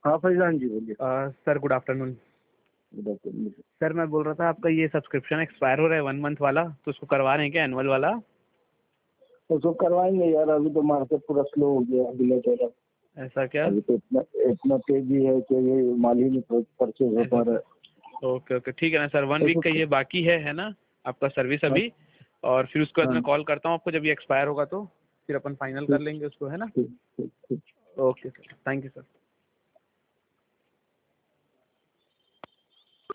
हाँ फैजान जी बोलिए। Sir good afternoon. Good afternoon. Sir मैं बोल रहा था आपका ये सब्सक्रिप्शन एक्सपायर हो रहा है 1 मंथ वाला, तो उसको करवा रहे हैं क्या, एनुअल वाला? उसको करवाएंगे यार, अभी तो मार्केट पूरा स्लो हो गया अभी लेटर। ऐसा क्या? अभी तो इतना तेजी है कि ये माल ही नहीं परचेज हो पा रहा है। ओके ओके ठीक है ना सर, 1 वीक का ये बाकी है ना आपका सर्विस अभी, और फिर उसके बाद मैं कॉल करता हूँ आपको जब ये एक्सपायर होगा, तो फिर अपन फाइनल कर लेंगे उसको, है ना? ठीक ठीक ठीक। Okay sir, thank you sir.